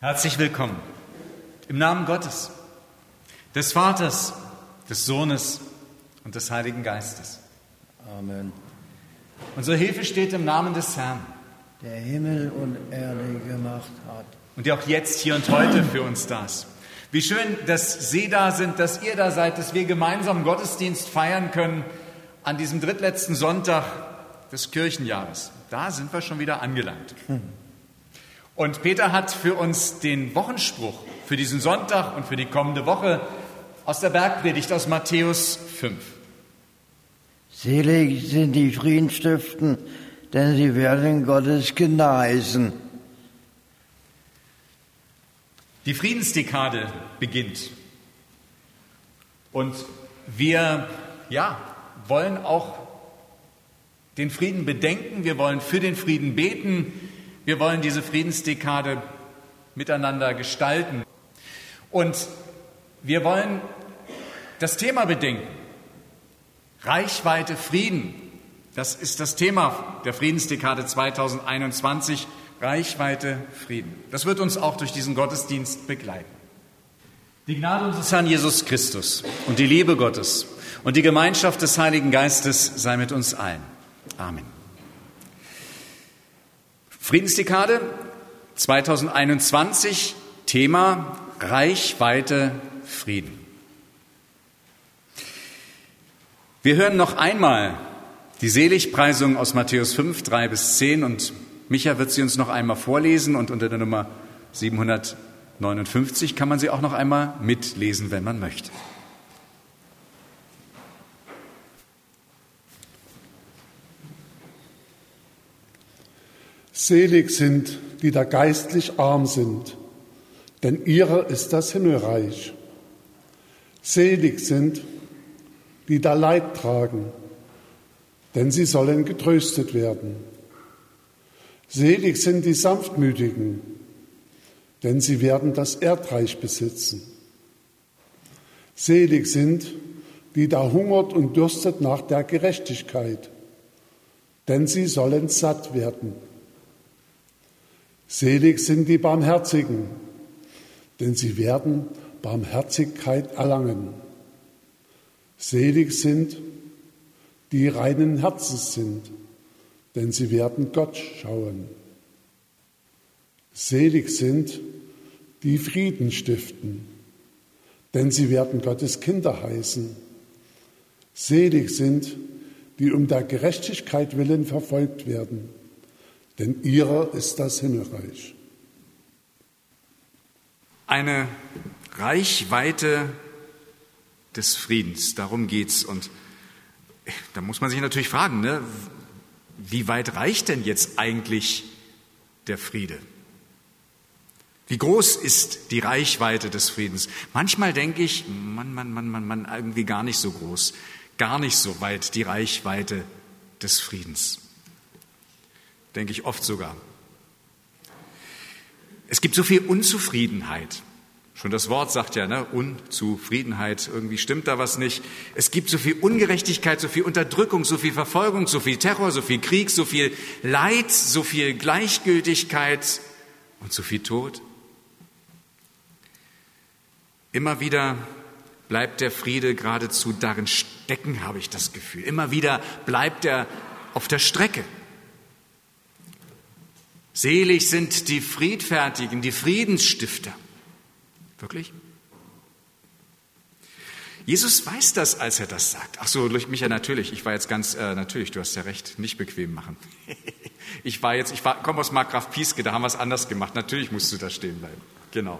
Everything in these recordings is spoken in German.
Herzlich willkommen im Namen Gottes, des Vaters, des Sohnes und des Heiligen Geistes. Amen. Unsere Hilfe steht im Namen des Herrn, Der Himmel und Erde gemacht hat. und der auch jetzt, hier und heute für uns da ist. Wie schön, dass Sie da sind, dass ihr da seid, dass wir gemeinsam Gottesdienst feiern können an diesem drittletzten Sonntag des Kirchenjahres. Da sind wir schon wieder angelangt. Und Peter hat für uns den Wochenspruch für diesen Sonntag und für die kommende Woche aus der Bergpredigt aus Matthäus 5. Selig sind die Friedensstiften, denn sie werden Gottes Kinder heißen. Die Friedensdekade beginnt. Und wir wollen auch den Frieden bedenken, wir wollen für den Frieden beten, wir wollen diese Friedensdekade miteinander gestalten. Und wir wollen das Thema bedenken. Reichweite Frieden. Das ist das Thema der Friedensdekade 2021. Reichweite Frieden. Das wird uns auch durch diesen Gottesdienst begleiten. Die Gnade unseres Herrn Jesus Christus und die Liebe Gottes und die Gemeinschaft des Heiligen Geistes sei mit uns allen. Amen. Friedensdekade 2021, Thema Reichweite Frieden. Wir hören noch einmal die Seligpreisung aus Matthäus 5, 3 bis 10 und Micha wird sie uns noch einmal vorlesen und unter der Nummer 759 kann man sie auch noch einmal mitlesen, wenn man möchte. Selig sind, die da geistlich arm sind, denn ihrer ist das Himmelreich. Selig sind, die da Leid tragen, denn sie sollen getröstet werden. Selig sind die Sanftmütigen, denn sie werden das Erdreich besitzen. Selig sind, die da hungert und dürstet nach der Gerechtigkeit, denn sie sollen satt werden. Selig sind die Barmherzigen, denn sie werden Barmherzigkeit erlangen. Selig sind, die reinen Herzens sind, denn sie werden Gott schauen. Selig sind, die Frieden stiften, denn sie werden Gottes Kinder heißen. Selig sind, die um der Gerechtigkeit willen verfolgt werden, denn ihrer ist das Himmelreich. Eine Reichweite des Friedens, darum geht's. Und da muss man sich natürlich fragen, wie weit reicht denn jetzt eigentlich der Friede? Wie groß ist die Reichweite des Friedens? Manchmal denke ich, irgendwie gar nicht so groß, gar nicht so weit die Reichweite des Friedens. Denke ich oft sogar. Es gibt so viel Unzufriedenheit. Schon das Wort sagt ja, Unzufriedenheit, irgendwie stimmt da was nicht. Es gibt so viel Ungerechtigkeit, so viel Unterdrückung, so viel Verfolgung, so viel Terror, so viel Krieg, so viel Leid, so viel Gleichgültigkeit und so viel Tod. Immer wieder bleibt der Friede geradezu darin stecken, habe ich das Gefühl. Immer wieder bleibt er auf der Strecke. Selig sind die Friedfertigen, die Friedensstifter. Wirklich? Jesus weiß das, als er das sagt. Ach so, Micha, natürlich. Ich war jetzt natürlich, du hast ja recht, nicht bequem machen. Ich komme aus Markgraf Pieske, da haben wir es anders gemacht. Natürlich musst du da stehen bleiben. Genau.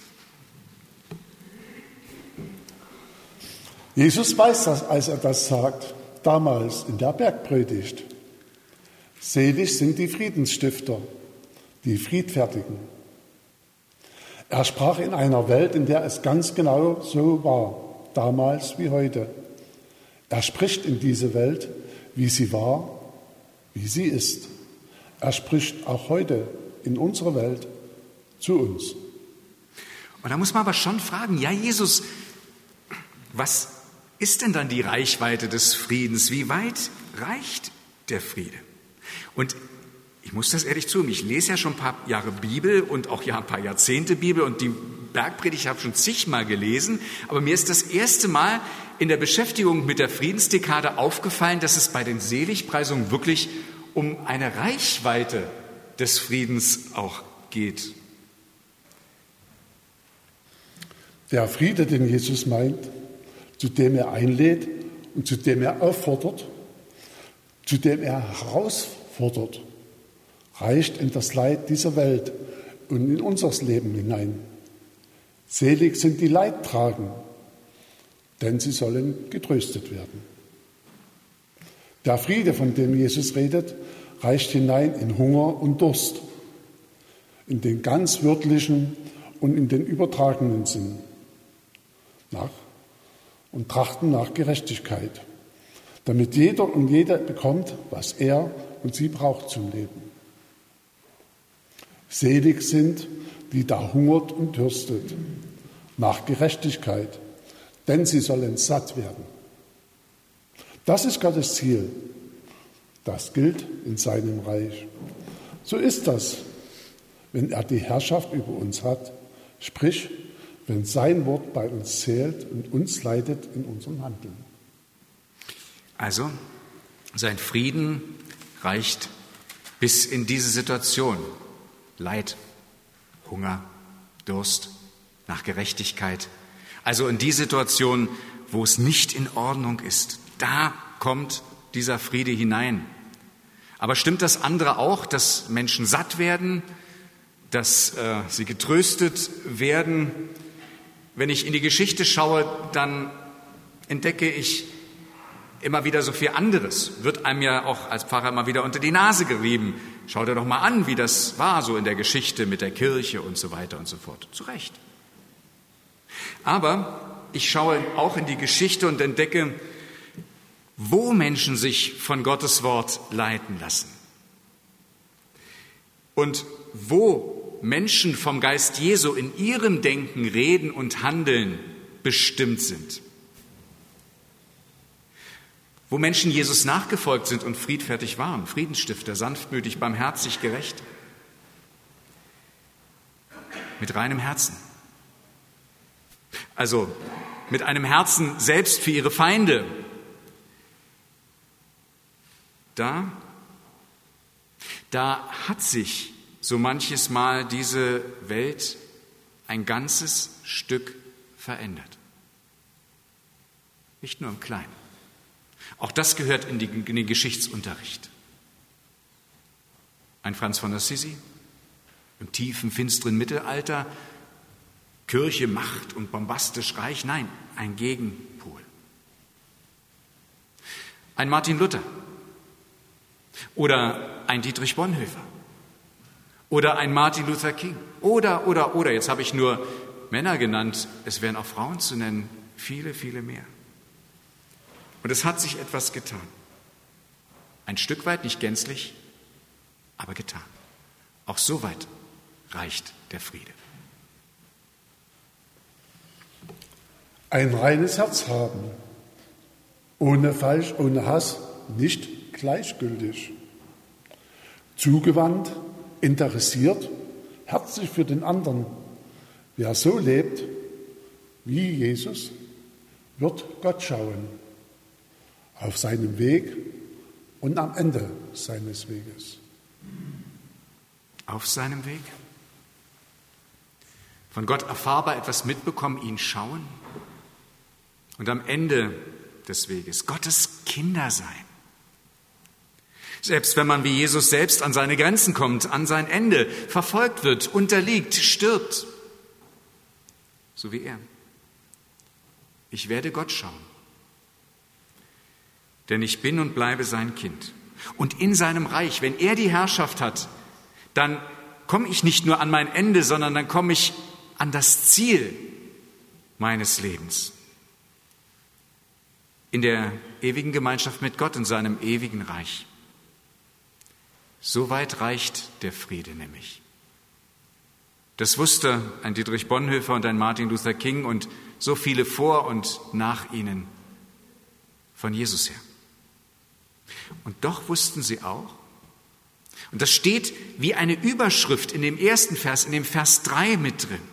Jesus weiß das, als er das sagt, damals in der Bergpredigt. Selig sind die Friedensstifter, die Friedfertigen. Er sprach in einer Welt, in der es ganz genau so war, damals wie heute. Er spricht in diese Welt, wie sie war, wie sie ist. Er spricht auch heute in unserer Welt zu uns. Und da muss man aber schon fragen, ja Jesus, was ist denn dann die Reichweite des Friedens? Wie weit reicht der Friede? Und Ich muss das ehrlich zugeben, ich lese ja schon ein paar Jahre Bibel und auch ja ein paar Jahrzehnte Bibel und die Bergpredigt habe ich schon zigmal gelesen, aber mir ist das erste Mal in der Beschäftigung mit der Friedensdekade aufgefallen, dass es bei den Seligpreisungen wirklich um eine Reichweite des Friedens auch geht. Der Friede, den Jesus meint, zu dem er einlädt und zu dem er auffordert, zu dem er herausfordert, reicht in das Leid dieser Welt und in unser Leben hinein. Selig sind die Leidtragenden, denn sie sollen getröstet werden. Der Friede, von dem Jesus redet, reicht hinein in Hunger und Durst, in den ganz wörtlichen und in den übertragenen Sinn, und trachten nach Gerechtigkeit, damit jeder und jede bekommt, was er und sie braucht zum Leben. Selig sind, die da hungert und dürstet, nach Gerechtigkeit, denn sie sollen satt werden. Das ist Gottes Ziel. Das gilt in seinem Reich. So ist das, wenn er die Herrschaft über uns hat, sprich, wenn sein Wort bei uns zählt und uns leitet in unserem Handeln. Also, sein Frieden reicht bis in diese Situation. Leid, Hunger, Durst, nach Gerechtigkeit. Also in die Situation, wo es nicht in Ordnung ist. Da kommt dieser Friede hinein. Aber stimmt das andere auch, dass Menschen satt werden, dass sie getröstet werden? Wenn ich in die Geschichte schaue, dann entdecke ich immer wieder so viel anderes. Wird einem ja auch als Pfarrer immer wieder unter die Nase gerieben. Schau dir doch mal an, wie das war so in der Geschichte mit der Kirche und so weiter und so fort. Zu Recht. Aber ich schaue auch in die Geschichte und entdecke, wo Menschen sich von Gottes Wort leiten lassen. Und wo Menschen vom Geist Jesu in ihrem Denken, Reden und Handeln bestimmt sind. Wo Menschen Jesus nachgefolgt sind und friedfertig waren, Friedensstifter, sanftmütig, barmherzig, gerecht. Mit reinem Herzen. Also mit einem Herzen selbst für ihre Feinde. Da hat sich so manches Mal diese Welt ein ganzes Stück verändert. Nicht nur im Kleinen. Auch das gehört in den Geschichtsunterricht. Ein Franz von Assisi im tiefen, finsteren Mittelalter, Kirche, Macht und bombastisch reich, nein, ein Gegenpol. Ein Martin Luther oder ein Dietrich Bonhoeffer oder ein Martin Luther King oder, jetzt habe ich nur Männer genannt, es wären auch Frauen zu nennen, viele, viele mehr. Und es hat sich etwas getan. Ein Stück weit, nicht gänzlich, aber getan. Auch so weit reicht der Friede. Ein reines Herz haben, ohne Falsch, ohne Hass, nicht gleichgültig. Zugewandt, interessiert, herzlich für den anderen. Wer so lebt wie Jesus, wird Gott schauen. Auf seinem Weg und am Ende seines Weges. Auf seinem Weg? Von Gott erfahrbar etwas mitbekommen, ihn schauen und am Ende des Weges Gottes Kinder sein. Selbst wenn man wie Jesus selbst an seine Grenzen kommt, an sein Ende, verfolgt wird, unterliegt, stirbt, so wie er. Ich werde Gott schauen. Denn ich bin und bleibe sein Kind. Und in seinem Reich, wenn er die Herrschaft hat, dann komme ich nicht nur an mein Ende, sondern dann komme ich an das Ziel meines Lebens. In der ewigen Gemeinschaft mit Gott in seinem ewigen Reich. So weit reicht der Friede nämlich. Das wusste ein Dietrich Bonhoeffer und ein Martin Luther King und so viele vor und nach ihnen von Jesus her. Und doch wussten sie auch, Und das steht wie eine Überschrift in dem ersten Vers, in dem Vers 3 mit drin.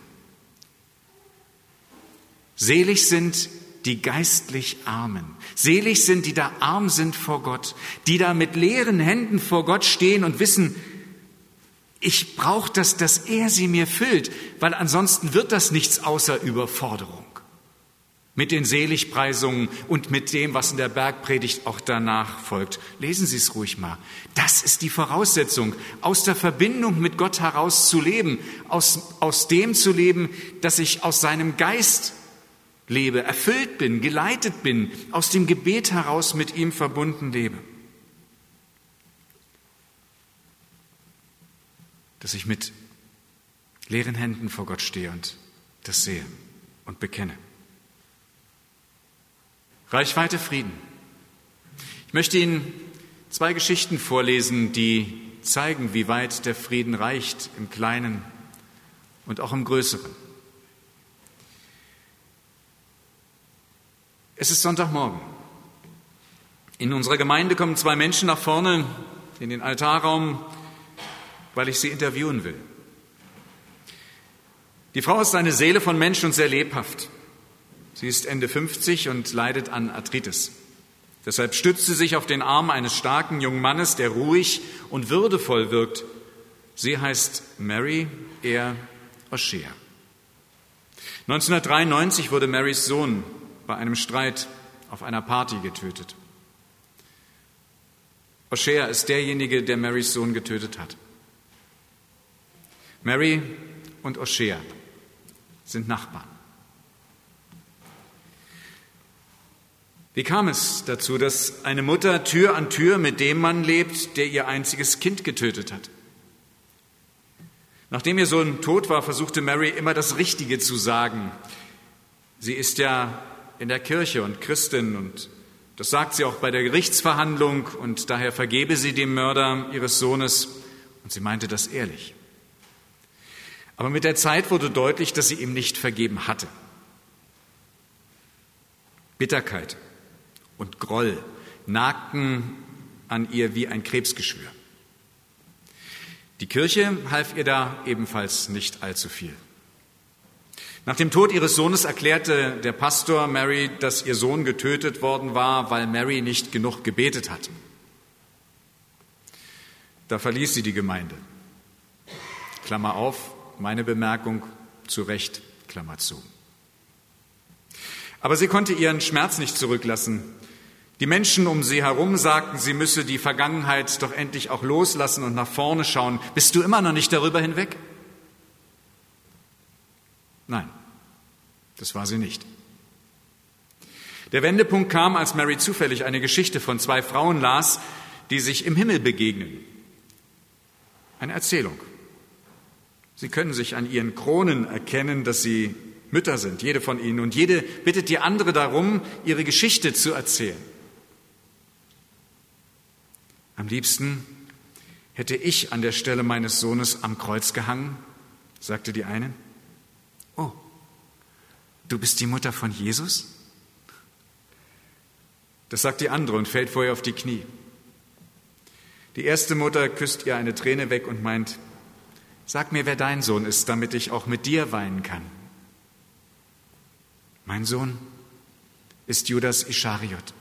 Selig sind die geistlich Armen. Selig sind, die da arm sind vor Gott, die da mit leeren Händen vor Gott stehen und wissen, ich brauche das, dass er sie mir füllt, weil ansonsten wird das nichts außer Überforderung. Mit den Seligpreisungen und mit dem, was in der Bergpredigt auch danach folgt. Lesen Sie es ruhig mal. Das ist die Voraussetzung, aus der Verbindung mit Gott heraus zu leben, aus dem zu leben, dass ich aus seinem Geist lebe, erfüllt bin, geleitet bin, aus dem Gebet heraus mit ihm verbunden lebe. Dass ich mit leeren Händen vor Gott stehe und das sehe und bekenne. Reichweite Frieden. Ich möchte Ihnen 2 Geschichten vorlesen, die zeigen, wie weit der Frieden reicht, im Kleinen und auch im Größeren. Es ist Sonntagmorgen. In unserer Gemeinde kommen 2 Menschen nach vorne in den Altarraum, weil ich sie interviewen will. Die Frau ist eine Seele von Mensch und sehr lebhaft. Sie ist Ende 50 und leidet an Arthritis. Deshalb stützt sie sich auf den Arm eines starken jungen Mannes, der ruhig und würdevoll wirkt. Sie heißt Mary, er O'Shea. 1993 wurde Marys Sohn bei einem Streit auf einer Party getötet. O'Shea ist derjenige, der Marys Sohn getötet hat. Mary und O'Shea sind Nachbarn. Wie kam es dazu, dass eine Mutter Tür an Tür mit dem Mann lebt, der ihr einziges Kind getötet hat? Nachdem ihr Sohn tot war, versuchte Mary immer das Richtige zu sagen. Sie ist ja in der Kirche und Christin und das sagt sie auch bei der Gerichtsverhandlung und daher vergebe sie dem Mörder ihres Sohnes und sie meinte das ehrlich. Aber mit der Zeit wurde deutlich, dass sie ihm nicht vergeben hatte. Bitterkeit und Groll nagten an ihr wie ein Krebsgeschwür. Die Kirche half ihr da ebenfalls nicht allzu viel. Nach dem Tod ihres Sohnes erklärte der Pastor Mary, dass ihr Sohn getötet worden war, weil Mary nicht genug gebetet hatte. Da verließ sie die Gemeinde. Klammer auf, meine Bemerkung, zu Recht, Klammer zu. Aber sie konnte ihren Schmerz nicht zurücklassen. Die Menschen um sie herum sagten, sie müsse die Vergangenheit doch endlich auch loslassen und nach vorne schauen. Bist du immer noch nicht darüber hinweg? Nein, das war sie nicht. Der Wendepunkt kam, als Mary zufällig eine Geschichte von 2 Frauen las, die sich im Himmel begegnen. Eine Erzählung. Sie können sich an ihren Kronen erkennen, dass sie Mütter sind, jede von ihnen. Und jede bittet die andere darum, ihre Geschichte zu erzählen. Am liebsten hätte ich an der Stelle meines Sohnes am Kreuz gehangen, sagte die eine. Oh, du bist die Mutter von Jesus? Das sagt die andere und fällt vor ihr auf die Knie. Die erste Mutter küsst ihr eine Träne weg und meint, sag mir, wer dein Sohn ist, damit ich auch mit dir weinen kann. Mein Sohn ist Judas Ischariot.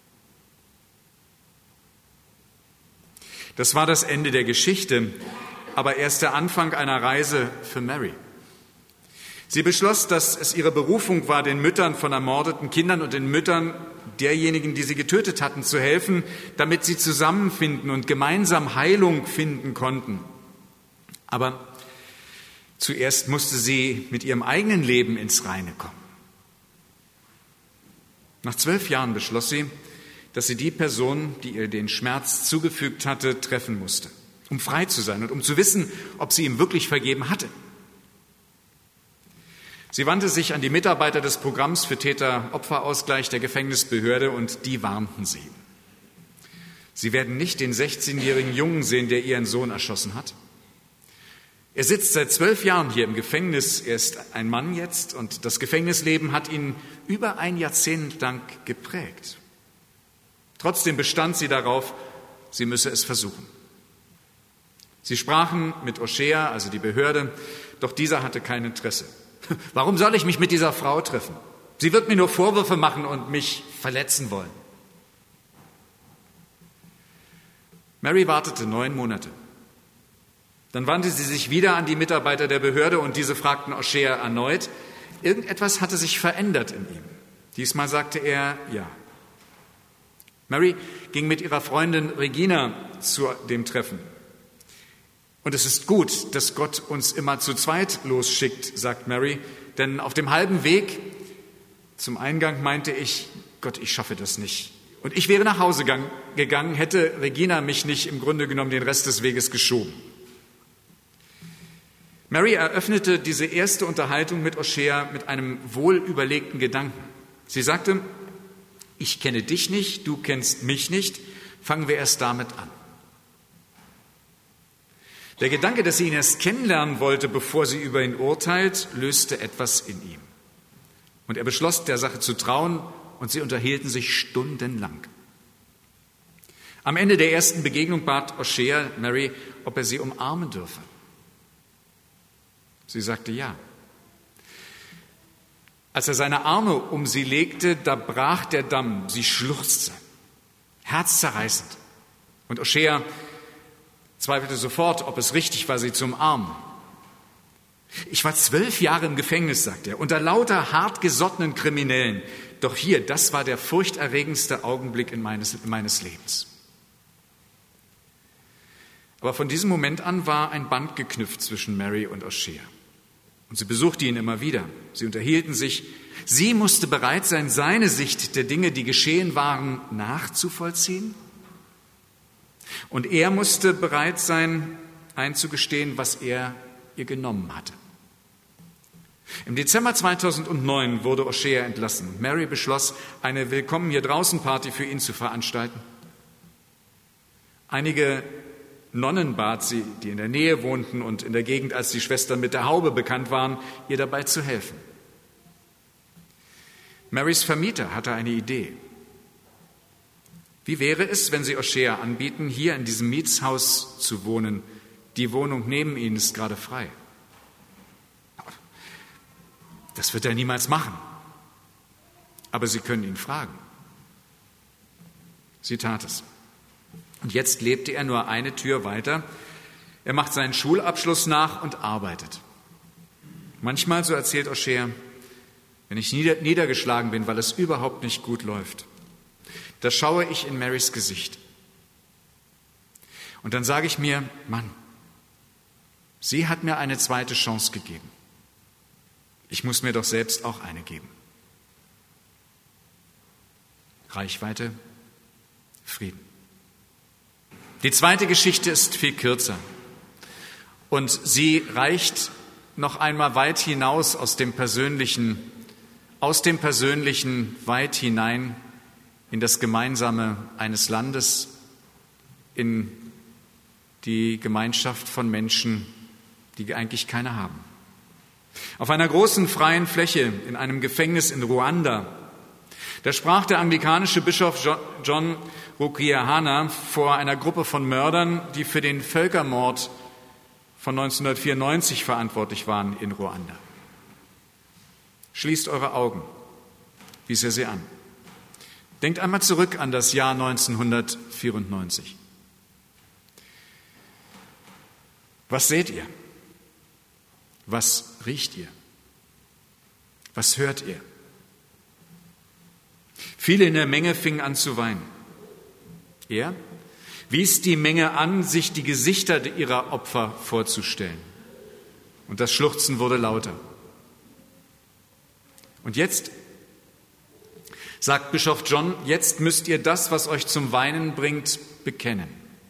Das war das Ende der Geschichte, aber erst der Anfang einer Reise für Mary. Sie beschloss, dass es ihre Berufung war, den Müttern von ermordeten Kindern und den Müttern derjenigen, die sie getötet hatten, zu helfen, damit sie zusammenfinden und gemeinsam Heilung finden konnten. Aber zuerst musste sie mit ihrem eigenen Leben ins Reine kommen. Nach 12 Jahren beschloss sie, dass sie die Person, die ihr den Schmerz zugefügt hatte, treffen musste, um frei zu sein und um zu wissen, ob sie ihm wirklich vergeben hatte. Sie wandte sich an die Mitarbeiter des Programms für Täter-Opfer-Ausgleich der Gefängnisbehörde und die warnten sie. Sie werden nicht den 16-jährigen Jungen sehen, der ihren Sohn erschossen hat. Er sitzt seit 12 Jahren hier im Gefängnis. Er ist ein Mann jetzt und das Gefängnisleben hat ihn über ein Jahrzehnt lang geprägt. Trotzdem bestand sie darauf, sie müsse es versuchen. Sie sprachen mit Oschea, also die Behörde, doch dieser hatte kein Interesse. Warum soll ich mich mit dieser Frau treffen? Sie wird mir nur Vorwürfe machen und mich verletzen wollen. Mary wartete 9 Monate. Dann wandte sie sich wieder an die Mitarbeiter der Behörde und diese fragten Oschea erneut. Irgendetwas hatte sich verändert in ihm. Diesmal sagte er ja. Mary ging mit ihrer Freundin Regina zu dem Treffen. Und es ist gut, dass Gott uns immer zu zweit losschickt, sagt Mary, denn auf dem halben Weg zum Eingang meinte ich, Gott, ich schaffe das nicht. Und ich wäre nach Hause gegangen, hätte Regina mich nicht im Grunde genommen den Rest des Weges geschoben. Mary eröffnete diese erste Unterhaltung mit Oschea mit einem wohlüberlegten Gedanken. Sie sagte, ich kenne dich nicht, du kennst mich nicht, fangen wir erst damit an. Der Gedanke, dass sie ihn erst kennenlernen wollte, bevor sie über ihn urteilt, löste etwas in ihm. Und er beschloss, der Sache zu trauen, und sie unterhielten sich stundenlang. Am Ende der ersten Begegnung bat Oschea Mary, ob er sie umarmen dürfe. Sie sagte ja. Als er seine Arme um sie legte, da brach der Damm, sie schluchzte, herzzerreißend. Und Oschea zweifelte sofort, ob es richtig war, sie zu umarmen. Ich war 12 Jahre im Gefängnis, sagt er, unter lauter hartgesottenen Kriminellen. Doch hier, das war der furchterregendste Augenblick meines Lebens. Aber von diesem Moment an war ein Band geknüpft zwischen Mary und Oschea. Und sie besuchte ihn immer wieder. Sie unterhielten sich. Sie musste bereit sein, seine Sicht der Dinge, die geschehen waren, nachzuvollziehen. Und er musste bereit sein, einzugestehen, was er ihr genommen hatte. Im Dezember 2009 wurde Oschea entlassen. Mary beschloss, eine Willkommen-hier-draußen-Party für ihn zu veranstalten. Einige Nonnen bat sie, die in der Nähe wohnten und in der Gegend als die Schwestern mit der Haube bekannt waren, ihr dabei zu helfen. Marys Vermieter hatte eine Idee. Wie wäre es, wenn sie Oschea anbieten, hier in diesem Mietshaus zu wohnen? Die Wohnung neben ihnen ist gerade frei. Das wird er niemals machen. Aber sie können ihn fragen. Sie tat es. Und jetzt lebte er nur eine Tür weiter. Er macht seinen Schulabschluss nach und arbeitet. Manchmal, so erzählt Oschea, wenn ich niedergeschlagen bin, weil es überhaupt nicht gut läuft, da schaue ich in Marys Gesicht. Und dann sage ich mir, Mann, sie hat mir eine zweite Chance gegeben. Ich muss mir doch selbst auch eine geben. Reichweite, Frieden. Die zweite Geschichte ist viel kürzer und sie reicht noch einmal weit hinaus aus dem Persönlichen weit hinein in das Gemeinsame eines Landes, in die Gemeinschaft von Menschen, die eigentlich keine haben. Auf einer großen freien Fläche in einem Gefängnis in Ruanda, da sprach der anglikanische Bischof John Rukiyahana vor einer Gruppe von Mördern, die für den Völkermord von 1994 verantwortlich waren in Ruanda. Schließt eure Augen, wies er sie an. Denkt einmal zurück an das Jahr 1994. Was seht ihr? Was riecht ihr? Was hört ihr? Viele in der Menge fingen an zu weinen. Er wies die Menge an, sich die Gesichter ihrer Opfer vorzustellen. Und das Schluchzen wurde lauter. Und jetzt, sagt Bischof John, jetzt müsst ihr das, was euch zum Weinen bringt, bekennen.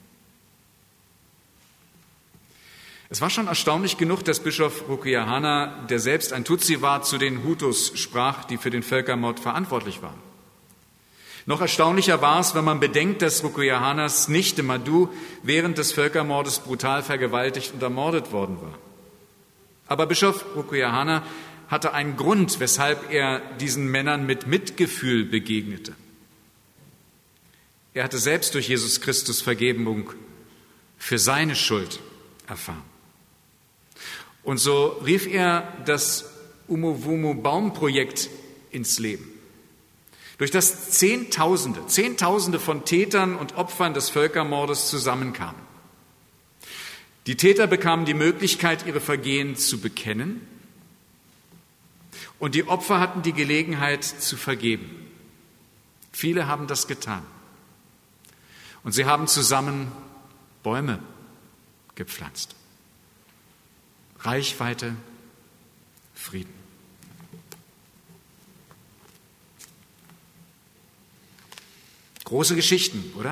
Es war schon erstaunlich genug, dass Bischof Rukiyahana, der selbst ein Tutsi war, zu den Hutus sprach, die für den Völkermord verantwortlich waren. Noch erstaunlicher war es, wenn man bedenkt, dass Rukiyahanas Nichte Madu während des Völkermordes brutal vergewaltigt und ermordet worden war. Aber Bischof Rukiyahana hatte einen Grund, weshalb er diesen Männern mit Mitgefühl begegnete. Er hatte selbst durch Jesus Christus Vergebung für seine Schuld erfahren. Und so rief er das Umuvumu-Baum-Projekt ins Leben, durch das Zehntausende von Tätern und Opfern des Völkermordes zusammenkamen. Die Täter bekamen die Möglichkeit, ihre Vergehen zu bekennen, und die Opfer hatten die Gelegenheit zu vergeben. Viele haben das getan. Und sie haben zusammen Bäume gepflanzt. Reichweite, Frieden. Große Geschichten, oder?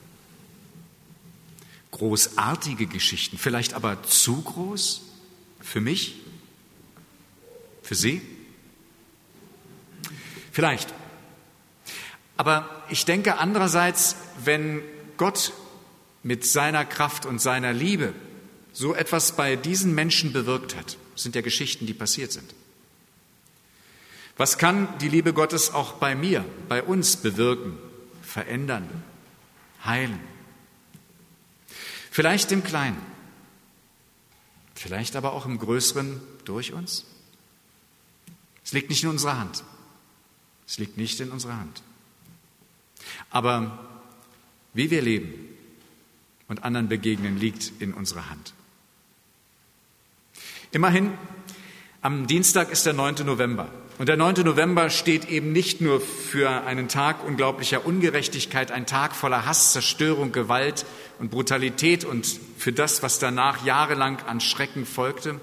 Großartige Geschichten, vielleicht aber zu groß für mich, für Sie? Vielleicht. Aber ich denke andererseits, wenn Gott mit seiner Kraft und seiner Liebe so etwas bei diesen Menschen bewirkt hat, das sind ja Geschichten, die passiert sind. Was kann die Liebe Gottes auch bei mir, bei uns bewirken, verändern, heilen? Vielleicht im Kleinen, vielleicht aber auch im Größeren durch uns. Es liegt nicht in unserer Hand. Es liegt nicht in unserer Hand. Aber wie wir leben und anderen begegnen, liegt in unserer Hand. Immerhin, am Dienstag ist der 9. November. Und der 9. November steht eben nicht nur für einen Tag unglaublicher Ungerechtigkeit, ein Tag voller Hass, Zerstörung, Gewalt und Brutalität und für das, was danach jahrelang an Schrecken folgte,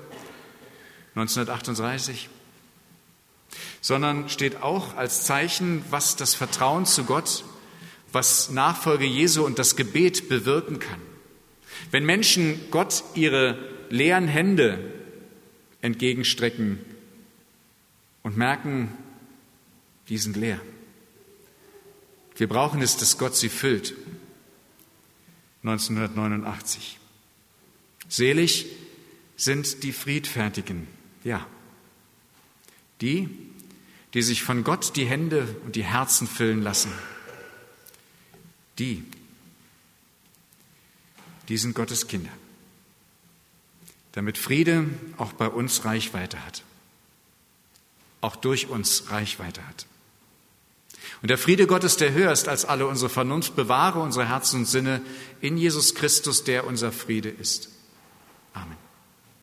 1938, sondern steht auch als Zeichen, was das Vertrauen zu Gott, was Nachfolge Jesu und das Gebet bewirken kann. Wenn Menschen Gott ihre leeren Hände entgegenstrecken und merken, die sind leer. Wir brauchen es, dass Gott sie füllt. 1989. Selig sind die Friedfertigen, ja, die sich von Gott die Hände und die Herzen füllen lassen. Die sind Gottes Kinder, damit Friede auch bei uns Reichweite hat, auch durch uns Reichweite hat. Und der Friede Gottes, der höher ist als alle unsere Vernunft, bewahre unsere Herzen und Sinne in Jesus Christus, der unser Friede ist. Amen.